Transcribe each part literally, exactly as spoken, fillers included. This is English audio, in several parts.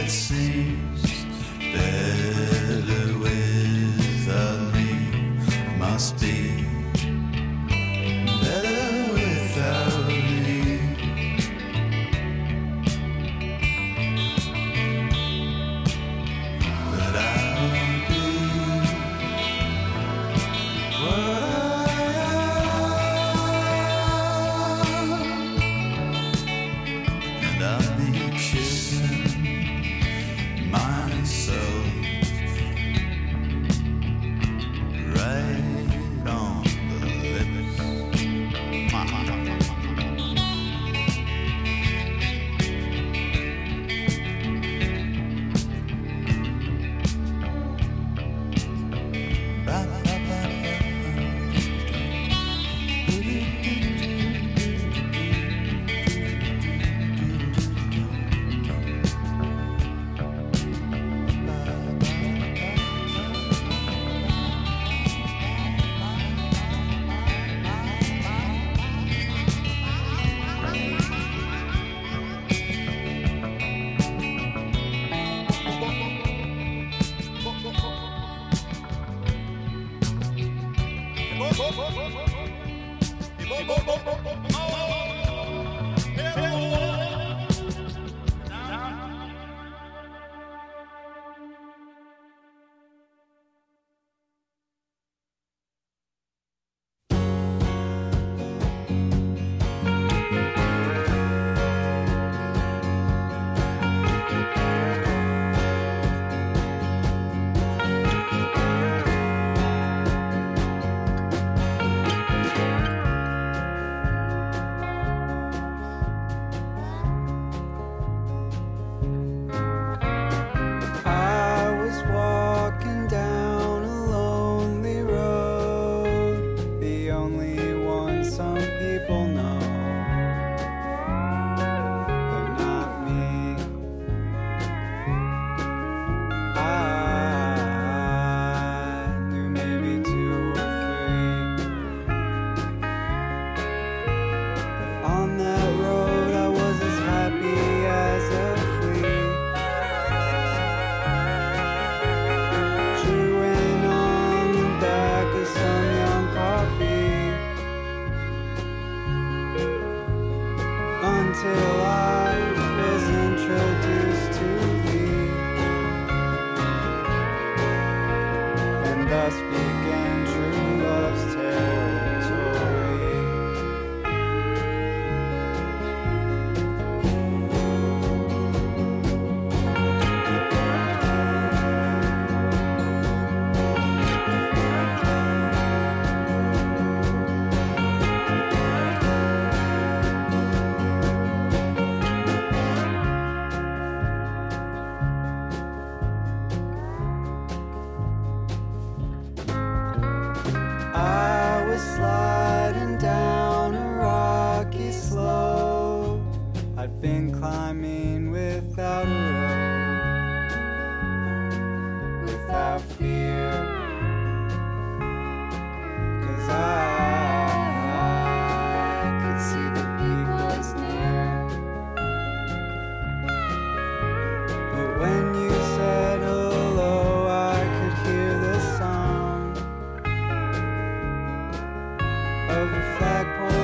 it seems better without me. Must be better without me. But I'll be what I am, and I'll be kissing myself right on the lips.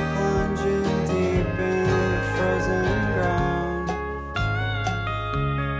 Plunging deep in the frozen ground.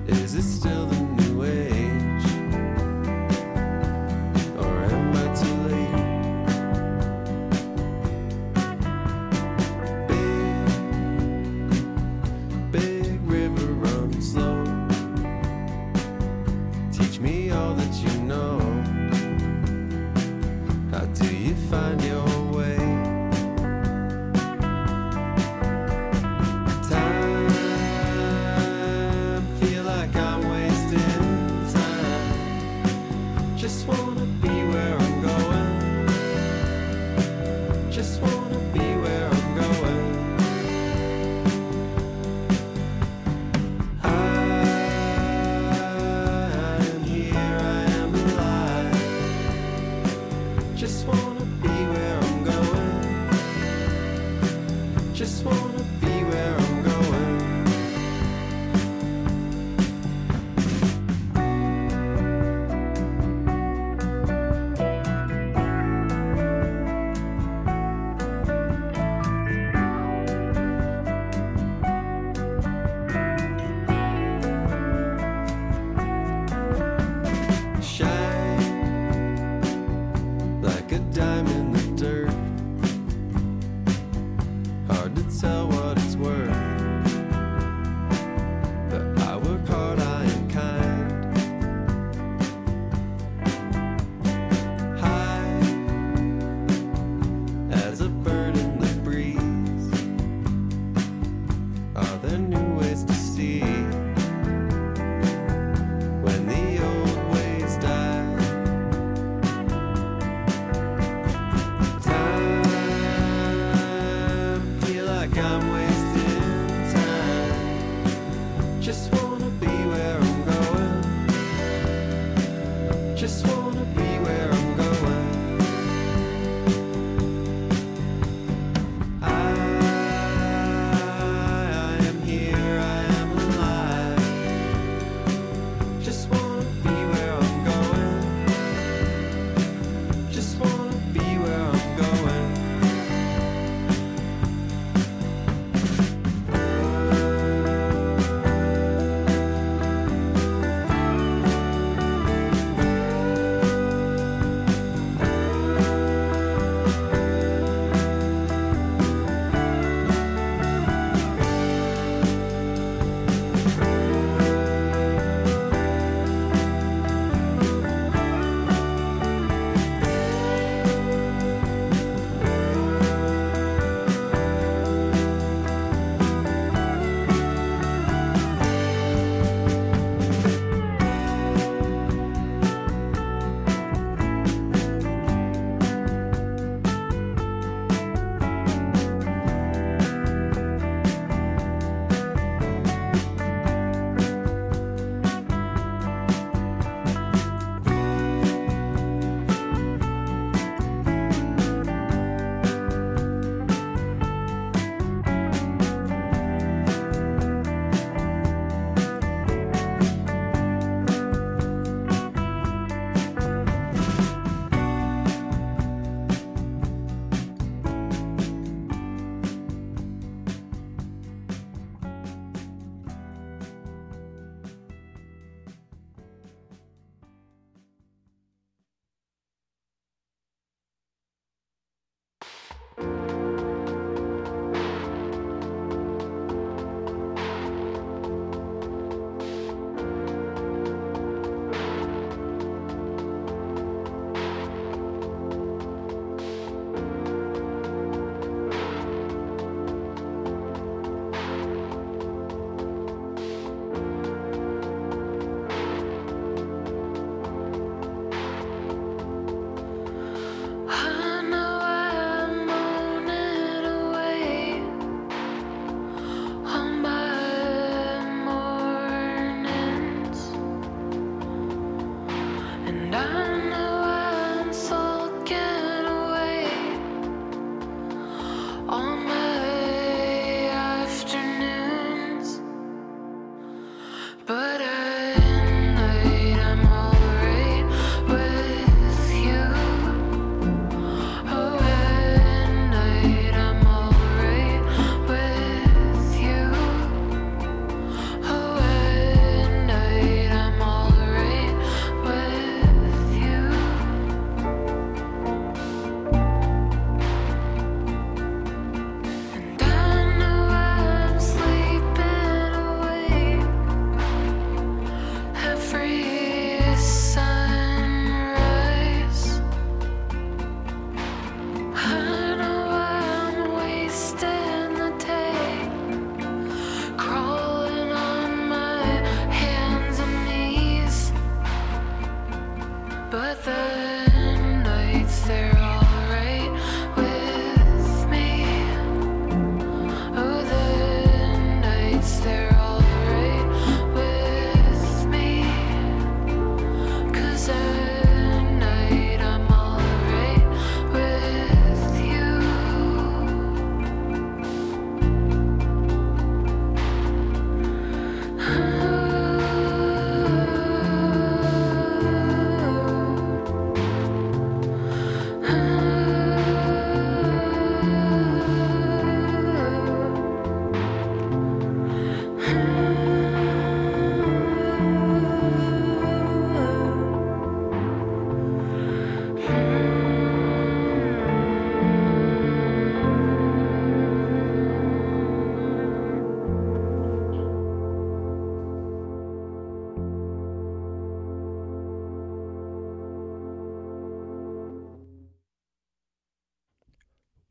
Is it still the new age? Or am I too late? Big, big river runs slow. Teach me all that you know. How do you find your way? Time, feel like I'm wasting time. Just wanna be where I'm going. Just wanna be where I'm going. I'm here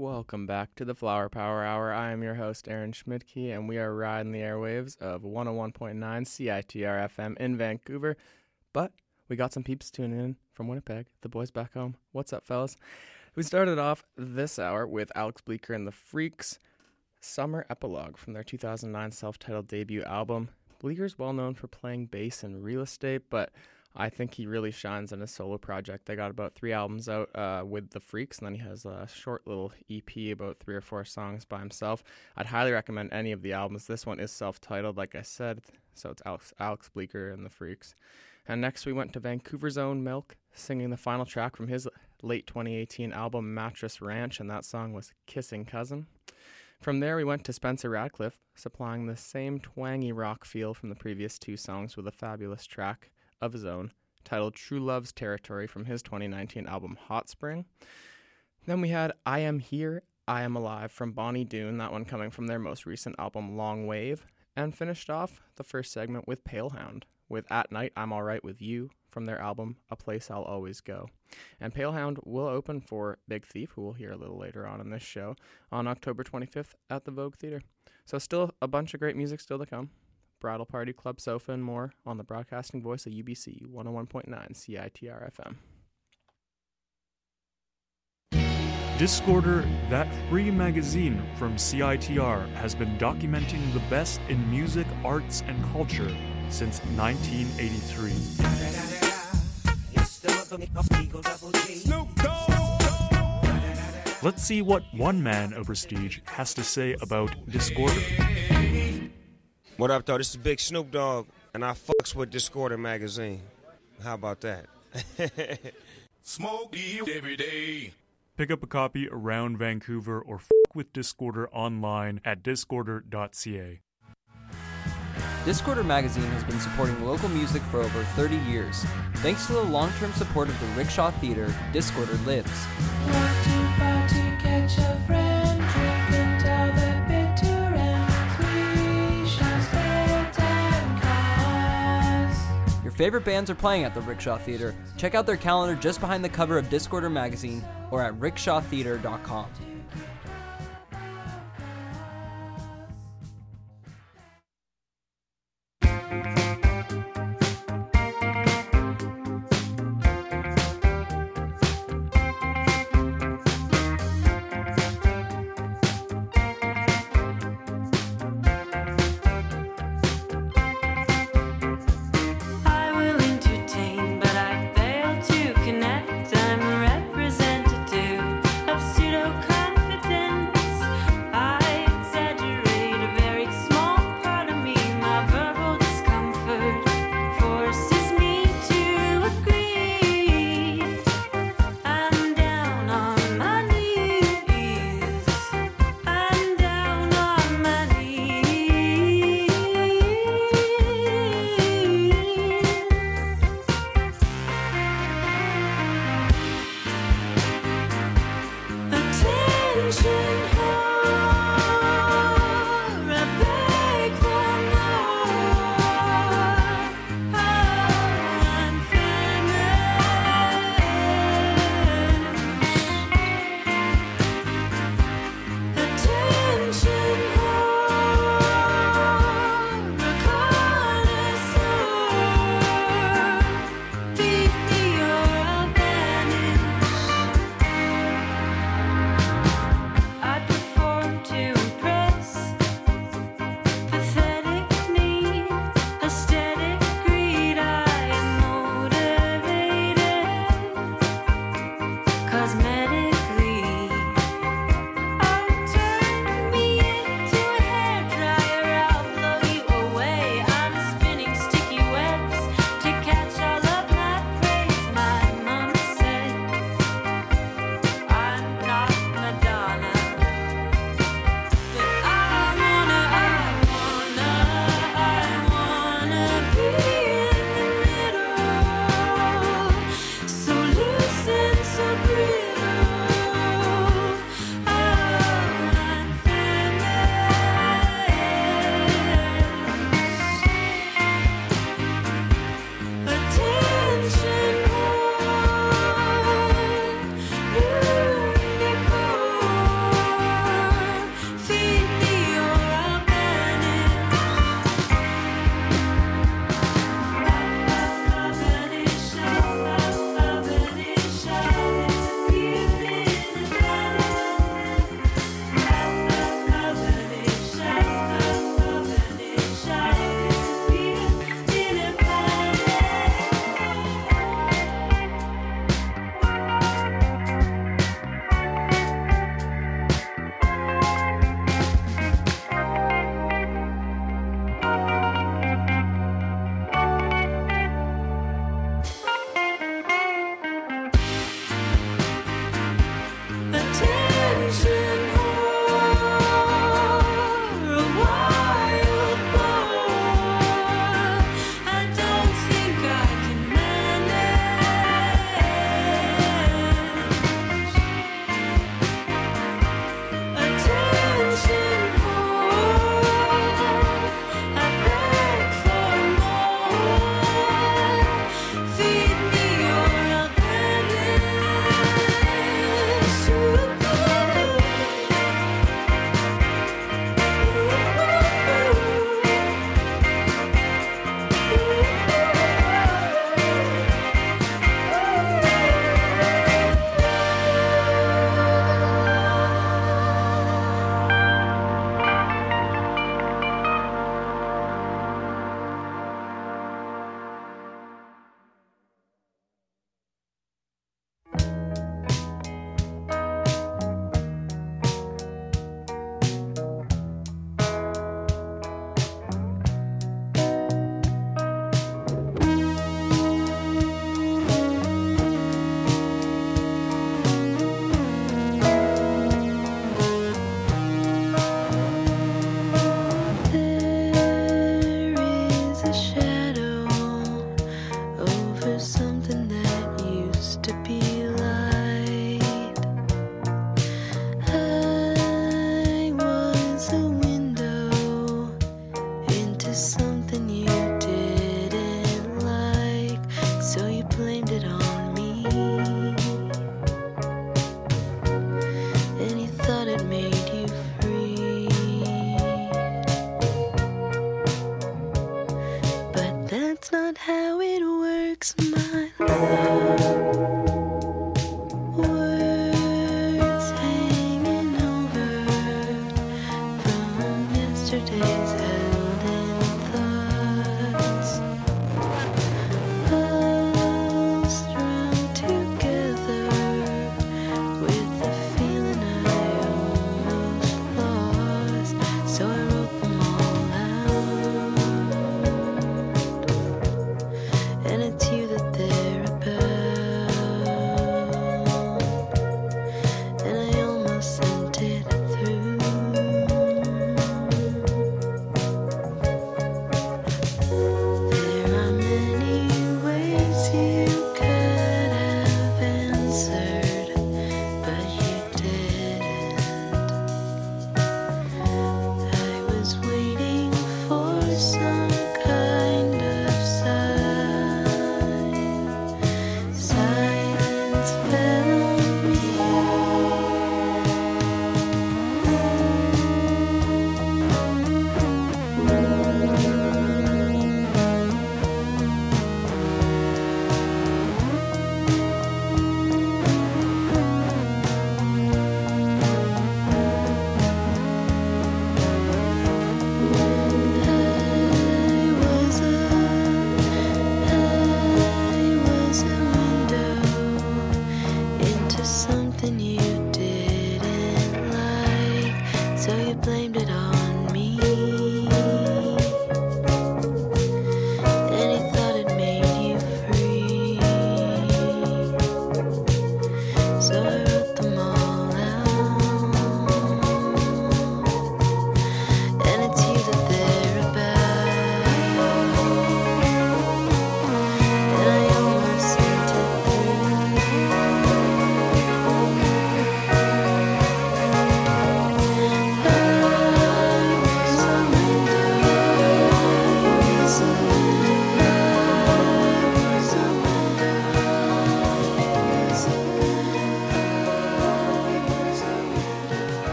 Welcome back to the Flower Power Hour. I am your host, Aaron Schmidtke, and we are riding the airwaves of one oh one point nine C I T R F M in Vancouver. But we got some peeps tuning in from Winnipeg, the boys back home. What's up, fellas? We started off this hour with Alex Bleeker and the Freaks' Summer Epilogue from their two thousand nine self-titled debut album. Bleeker's well known for playing bass in Real Estate, but I think he really shines in his solo project. They got about three albums out uh, with the Freaks, and then he has a short little E P, about three or four songs by himself. I'd highly recommend any of the albums. This one is self-titled, like I said, so it's Alex, Alex Bleeker and the Freaks. And next we went to Vancouver's own Milk, singing the final track from his late twenty eighteen album Mattress Ranch, and that song was Kissing Cousin. From there we went to Spencer Radcliffe, supplying the same twangy rock feel from the previous two songs with a fabulous track of his own, titled True Love's Territory from his twenty nineteen album Hot Spring. Then we had I Am Here, I Am Alive from Bonnie Doon, that one coming from their most recent album Long Wave, and finished off the first segment with Palehound, with At Night I'm Alright With You from their album A Place I'll Always Go. And Palehound will open for Big Thief, who we'll hear a little later on in this show, on October twenty-fifth at the Vogue Theatre. So still a bunch of great music still to come. Bridal Party, Club Sofa, and more on the broadcasting voice of U B C one oh one point nine C I T R F M. Discorder, that free magazine from C I T R, has been documenting the best in music, arts, and culture since nineteen eighty-three. Let's see what one man of prestige has to say about Discorder. What up, though? This is Big Snoop Dogg, and I fucks with Discorder magazine. How about that? Smoke you every day. Pick up a copy around Vancouver or f*** with Discorder online at discorder dot c a. Discorder magazine has been supporting local music for over thirty years. Thanks to the long-term support of the Rickshaw Theatre, Discorder lives. Want to party, catch a friend, drink and tell the bitter ends. We shall spend time cause. Your favorite bands are playing at the Rickshaw Theatre. Check out their calendar just behind the cover of Discorder magazine or at rickshaw theatre dot com. I will entertain, but I fail to connect. I'm a representative of pseudo not how it works, my love. Words hanging over from yesterday's held in thoughts. All strung together with the feeling I almost lost. So I wrote them all out, and it's you that they're about.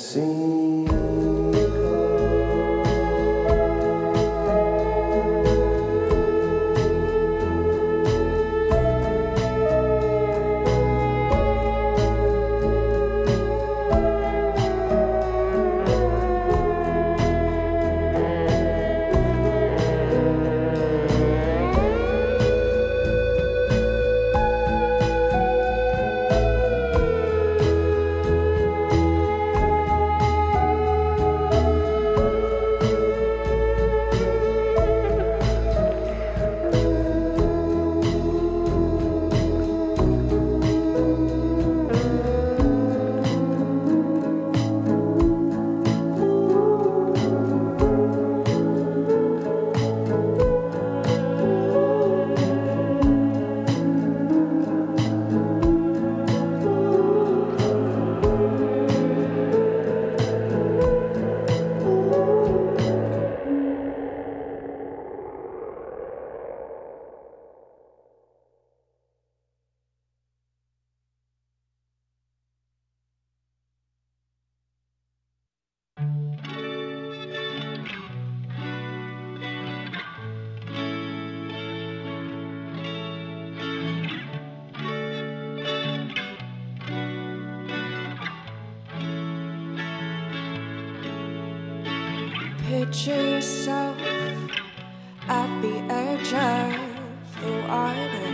Picture yourself at the edge of the water.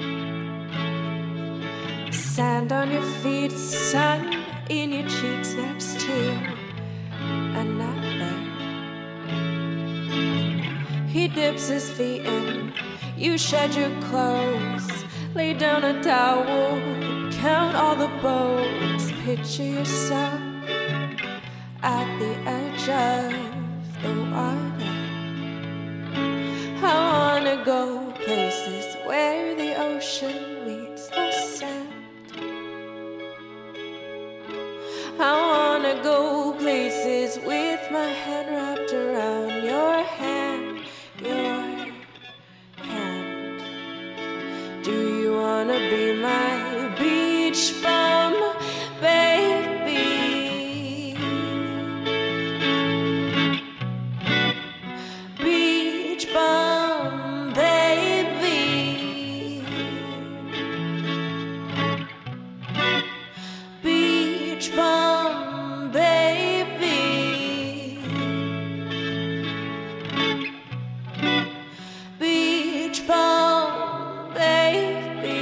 Sand on your feet, sun in your cheeks next to another. He dips his feet in, you shed your clothes, lay down a towel, count all the boats. Picture yourself at the edge of the water. I wanna go places where the ocean meets the sand. I wanna go places with my hand wrapped around your hand, your hand. Do you wanna be my beach bum, baby? Beach bum, baby. Beach bum, baby. Beach bum, baby.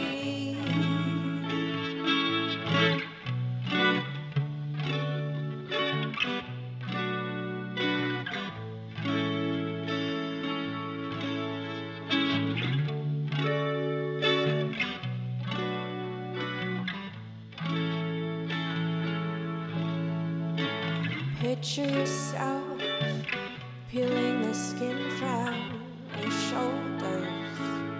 Picture yourself peeling the skin from your shoulders.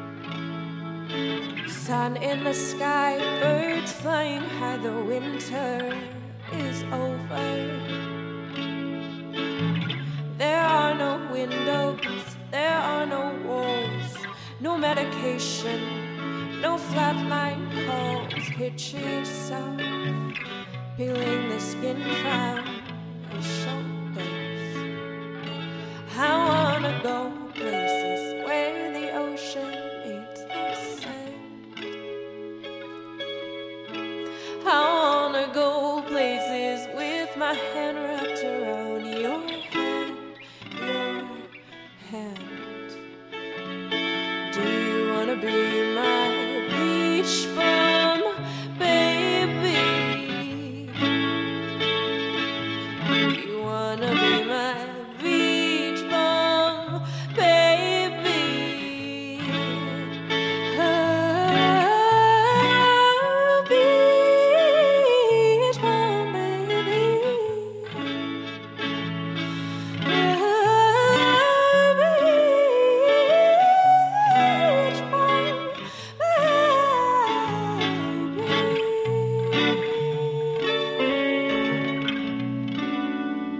Sun in the sky, birds flying high, the winter is over. There are no windows, there are no walls, no medication, no flatline calls. Picture yourself peeling the skin from your shoulders. I wanna go places where the ocean meets the sand. I wanna go places with my hand wrapped around your hand, your hand. Do you wanna be my beach bum, baby? Do you wanna be my beach bum, baby? Oh, beach bum, baby. Oh, beach bum, baby.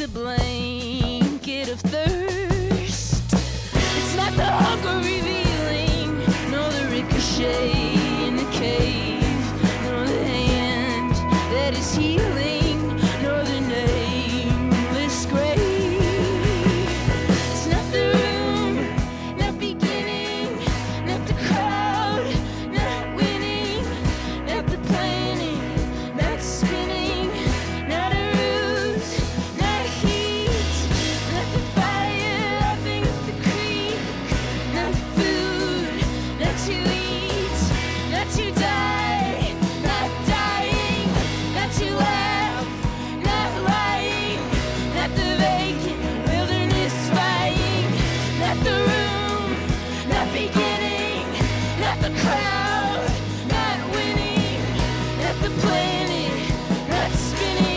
a blanket of thirst. It's not the hunger revealing, nor the ricochet in the cave, nor the hand that is healing, nor the nameless grave. It's not the room, not beginning, not the crowd, not winning, not the planning, not spinning, not a ruse, not heat, not the fire laughing up the creek, not food, not to eat, not to die, not dying, not to laugh, not lying, not the vacant wilderness spying, not the room, not beginning, not the crowd, not winning, not the planet, not spinning.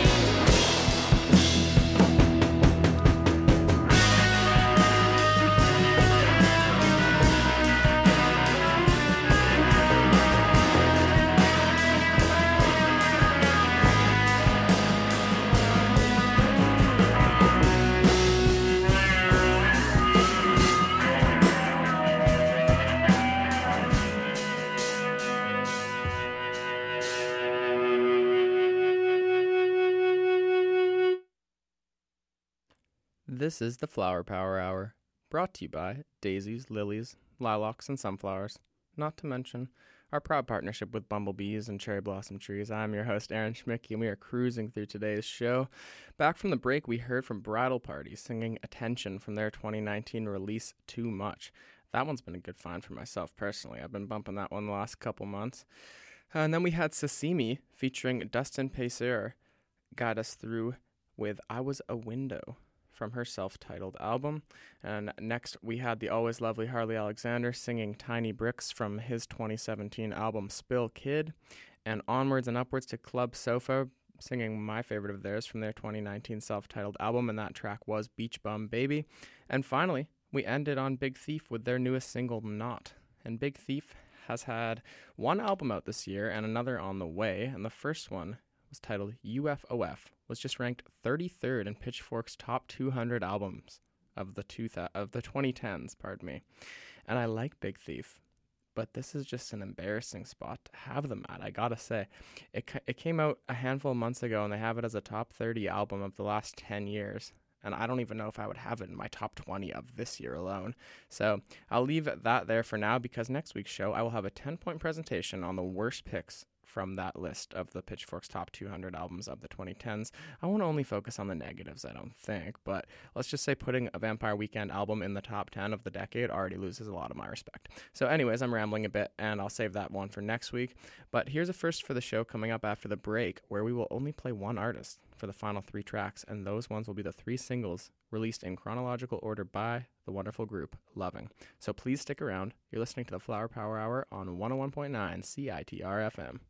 This is the Flower Power Hour, brought to you by daisies, lilies, lilacs, and sunflowers, not to mention our proud partnership with bumblebees and cherry blossom trees. I'm your host, Aaron Schmidtke, and we are cruising through today's show. Back from the break, we heard from Bridal Party singing Attention from their twenty nineteen release, Too Much. That one's been a good find for myself personally. I've been bumping that one the last couple months. Uh, and then we had Sasimi featuring Dustin Pacer guide us through with I Was a Window from her self-titled album. And next we had the always lovely Harley Alexander singing Tiny Bricks from his twenty seventeen album Spill Kid. And onwards and upwards to Club Sofa singing my favorite of theirs from their twenty nineteen self-titled album, and that track was Beach Bum Baby. And finally, we ended on Big Thief with their newest single, Not. And Big Thief has had one album out this year and another on the way, and the first one was titled U F O F, was just ranked thirty-third in Pitchfork's top two hundred albums of the two th- of the twenty tens, pardon me. And I like Big Thief, but this is just an embarrassing spot to have them at, I gotta say. It ca- it came out a handful of months ago, and they have it as a top thirty album of the last ten years. And I don't even know if I would have it in my top twenty of this year alone. So I'll leave that there for now, because next week's show I will have a ten-point presentation on the worst picks from that list of the Pitchfork's top two hundred albums of the twenty tens. I won't only focus on the negatives, I don't think, but let's just say putting a Vampire Weekend album in the top ten of the decade already loses a lot of my respect. So anyways, I'm rambling a bit, and I'll save that one for next week. But here's a first for the show coming up after the break, where we will only play one artist for the final three tracks, and those ones will be the three singles released in chronological order by the wonderful group Loving. So please stick around. You're listening to the Flower Power Hour on one oh one point nine C I T R F M.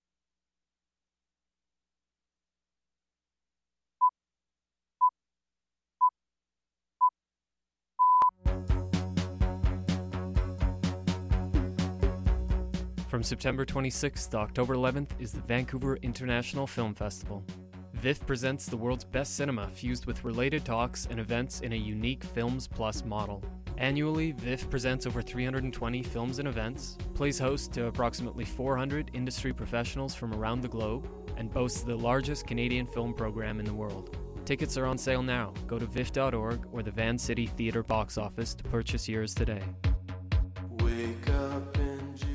From September twenty-sixth to October eleventh is the Vancouver International Film Festival. V I F presents the world's best cinema fused with related talks and events in a unique Films Plus model. Annually, V I F presents over three hundred twenty films and events, plays host to approximately four hundred industry professionals from around the globe, and boasts the largest Canadian film program in the world. Tickets are on sale now. Go to V I F dot org or the Van City Theatre box office to purchase yours today. Wake up in June.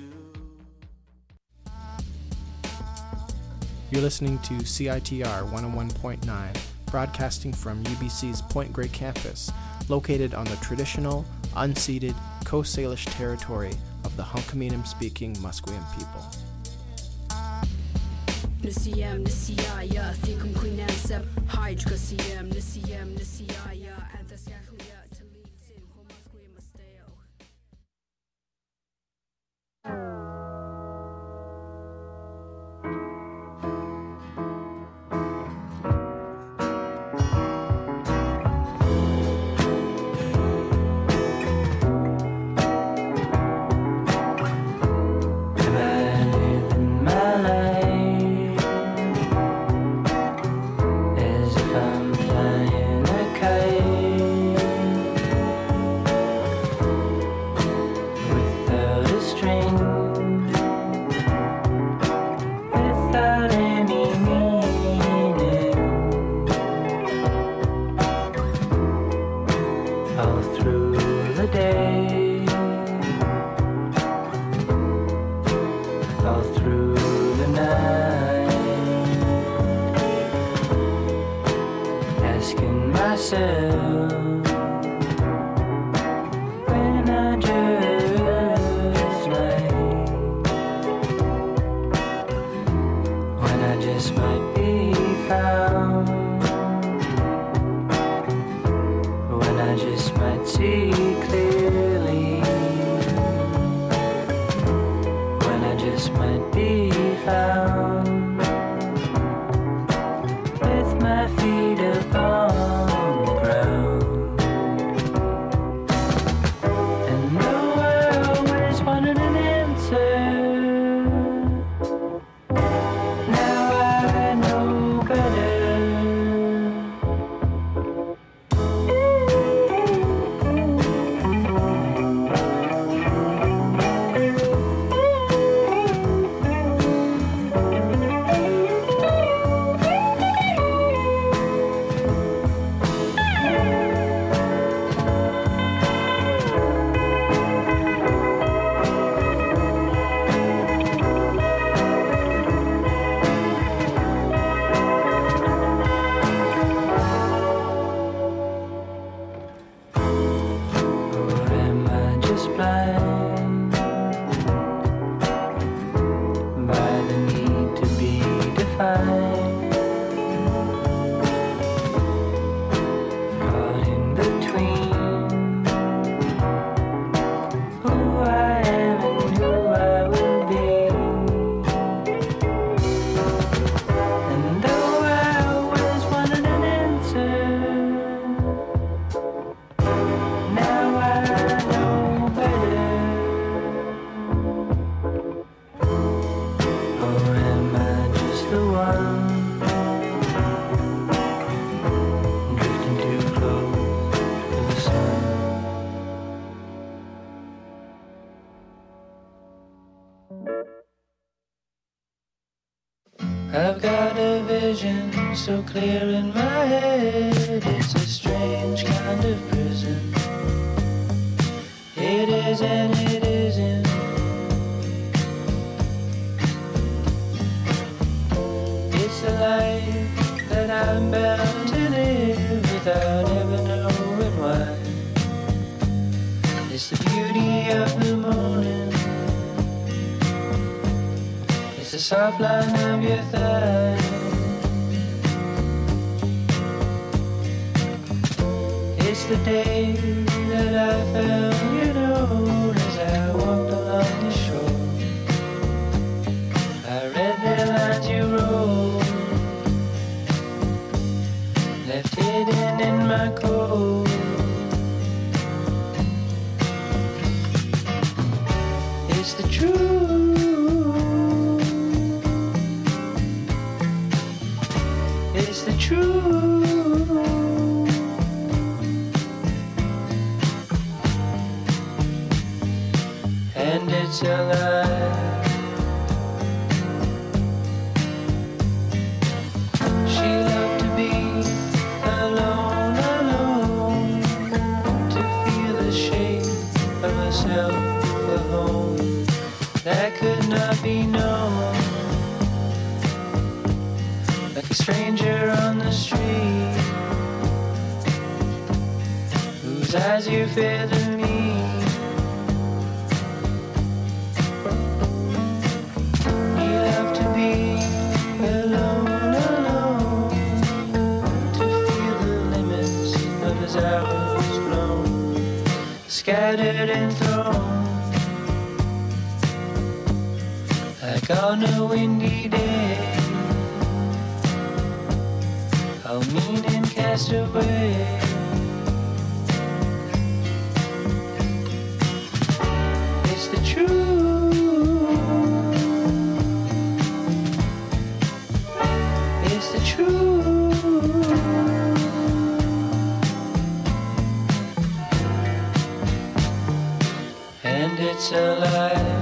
You're listening to C I T R one oh one point nine, broadcasting from U B C's Point Grey campus, located on the traditional, unceded Coast Salish territory of the Hunkaminam-speaking Musqueam people. Nisiyam nisiyaya thikum kuinansab hydra siyam nisiyam nisiyaya anthasyakuya talitin homasqueam masteo. As if I'm flying all through the day, all through the night, asking myself when I just might, when I just might be found, when I just might see clearly, when I just might be found with my feet upon the ground. And though I always wanted an answer, now I know better. Or am I just blind by the need to be defined? Caught in between who I am and who I will be. And though I always wanted an answer, now I know better. Or am I just the one drifting too close to the sun? I've got a vision so clear in my head, it's a strange kind of prison. It is and it isn't. It's the life that I'm bound to live without ever knowing why. It's the beauty of the morning, it's the soft line of your thigh. It's the day that I found you know as I walked along the shore. I read the lines you wrote, left hidden in my coat. It's the truth, it's the truth. And it's alive. She loved to be alone, alone, to feel the shape of herself, a home that could not be known. Like a stranger on the street, whose eyes you fear to meet. Scattered and thrown like on a windy day, how mean and cast away. It's the truth, it's the truth. And it's alive.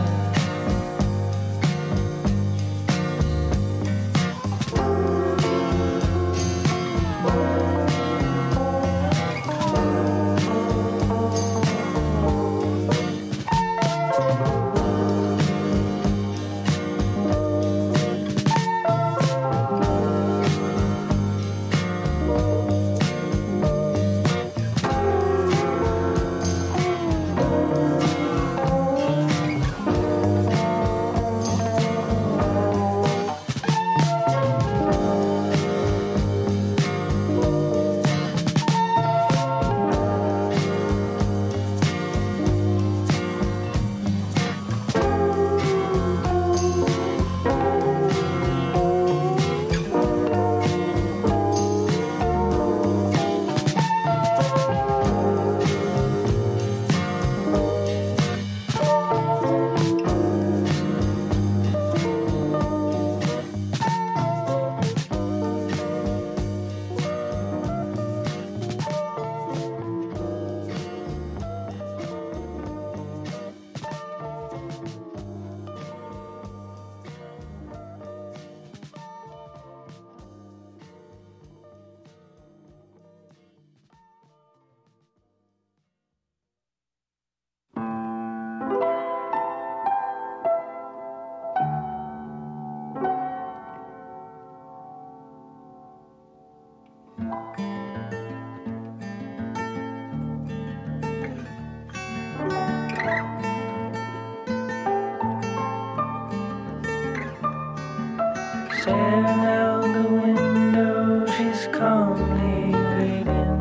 Staring out the window, she's calmly waiting,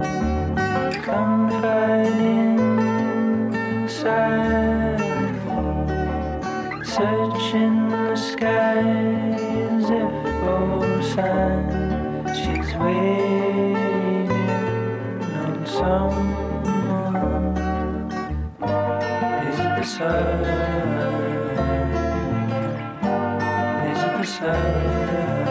confiding silently, searching the skies if for signs. She's waiting on someone. Is it the sun? Is it the sun?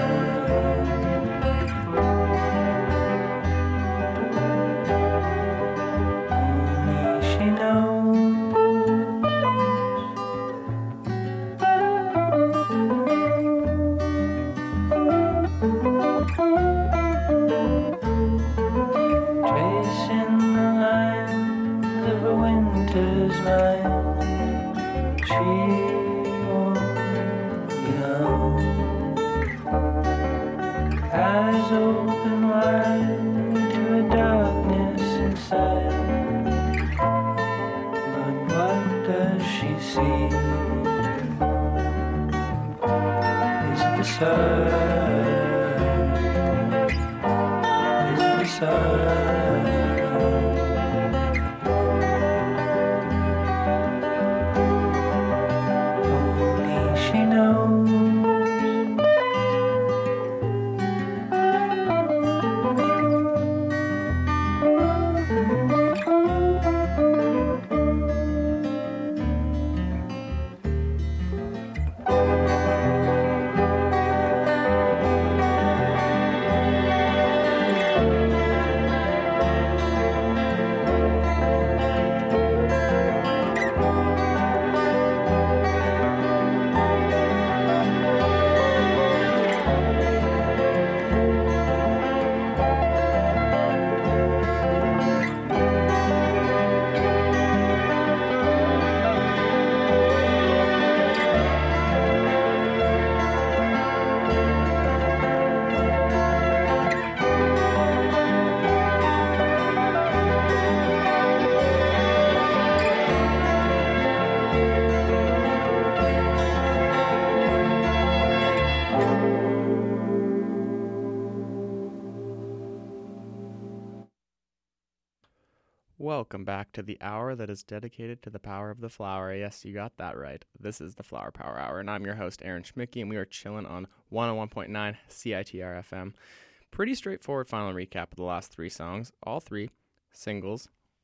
Eyes open wide to a darkness inside. But what does she see? Is it the sun? Is it the sun? Only she knows. Welcome back to the hour that is dedicated to the power of the flower. Yes, you got that right. This is the Flower Power Hour, and I'm your host, Aaron Schmidtke, and we are chilling on one oh one point nine C I T R F M. Pretty straightforward final recap of the last three songs, all three singles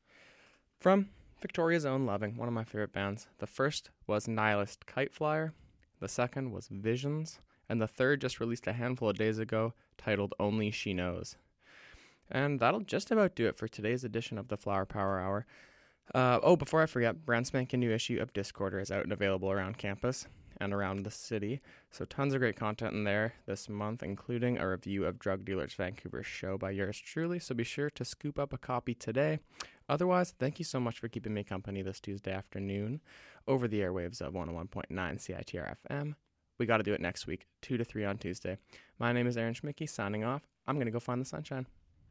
from Victoria's Own Loving, one of my favorite bands. The first was Nihilist Kite Flyer, the second was Visions, and the third just released a handful of days ago, titled Only She Knows. And that'll just about do it for today's edition of the Flower Power Hour. Uh, oh, before I forget, brand spanking new issue of Discorder is out and available around campus and around the city. So tons of great content in there this month, including a review of Drug Dealers Vancouver's show by yours truly. So be sure to scoop up a copy today. Otherwise, thank you so much for keeping me company this Tuesday afternoon over the airwaves of one oh one point nine C I T R F M. We got to do it next week, two to three on Tuesday. My name is Aaron Schmidtke, signing off. I'm going to go find the sunshine.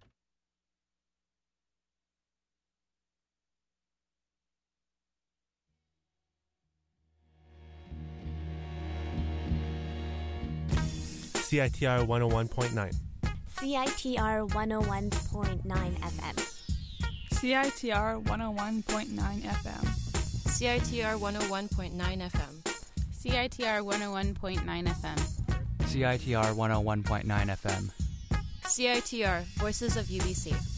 C I T R one oh one point nine. C I T R one oh one point nine F M. C I T R one oh one point nine F M. C I T R one oh one point nine F M. C I T R one oh one point nine F M. C I T R one oh one point nine F M. C I T R, Voices of U B C.